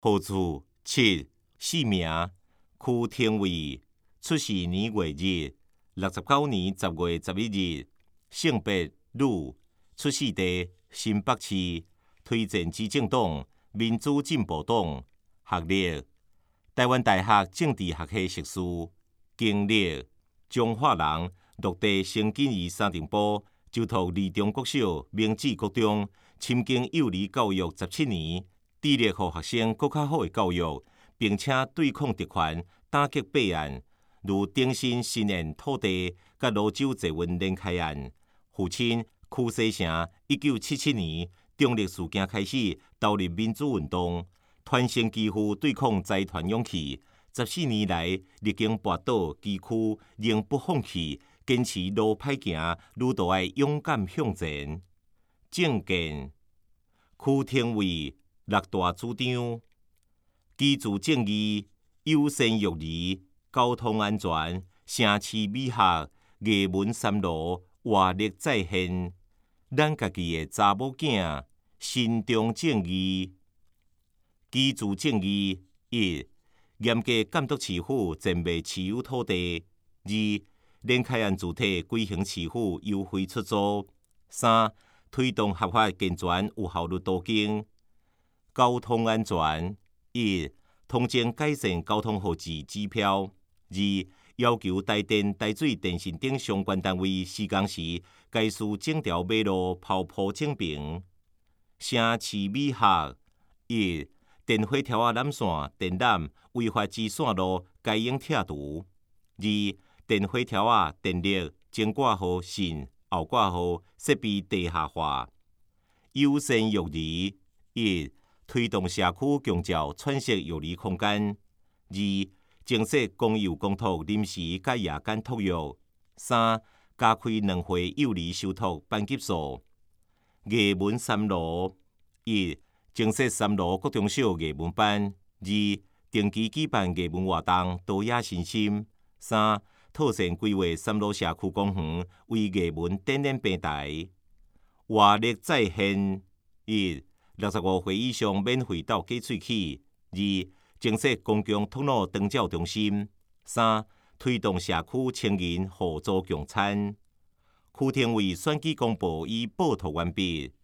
号字7，姓名区廷尉，出世年月日69年10月11日，性别女，出世地新北市，推荐执政党民主进步党，学历台湾大学政治学系硕士，经历彰化人，落地生根于三重埔，就读二中国小、明志国中，深耕幼儿教育17年，致力予学生更较好的教育，并且对抗特权，打击弊案，如顶新新燕土地甲泸州济运连开案。父亲屈世成1977年中立事件开始投入民主运动，传承基父对抗财团勇气。14年来，历经跋倒崎岖，仍不放弃，坚持路歹行，愈都爱勇敢向前。政见区廷尉6大主张：居住正义、友善育儿、交通安全、城市美学、艺文三路、活力再现。咱家己的查某囝心中正义。居住正义1，严格监督市府暂未持有土地；2，连开案主体规行市府优惠出租；3，推动合法健全有效率途径。交通安全1，通证改善交通号志指标；2，要求台电、台水电信等相关单位施工时，该需整条马路抛铺整平。城市美学1，电火条仔缆线、电缆违法之线路该应拆除；2，电火条仔、电力前挂号信、后挂号设备地下化。友善育儿1，推动社区共照喘息育儿空间；2，增设公有公托临时甲夜间托育；3，加开2岁幼儿收托班级数。艺文三路1，增设三路国中小艺文班；2，定期举办艺文活动，陶冶身心；3，妥善规划三路社区公园为艺文展览平台。活力再现1， 65岁以上免费到假喙齿；2，增设公共通路长照中心；3，推动社区青年互助共餐。区廷尉选举公报已报读完毕。